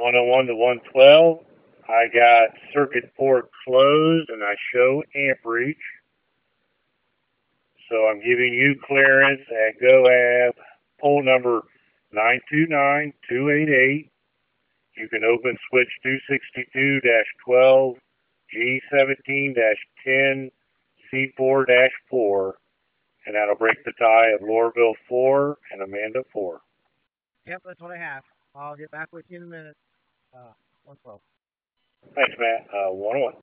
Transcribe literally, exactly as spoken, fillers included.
one oh one to one twelve. I got circuit port closed and I show amperage. So I'm giving you clearance at G O A B, pole number nine two nine two eight eight. You can open switch two sixty-two dash twelve, G seventeen dash ten, C four dash four, and that'll break the tie of Lorville four and Amanda four. Yep, that's what I have. I'll get back with you in a minute. Uh, one twelve. Thanks, Matt. Uh, one oh one.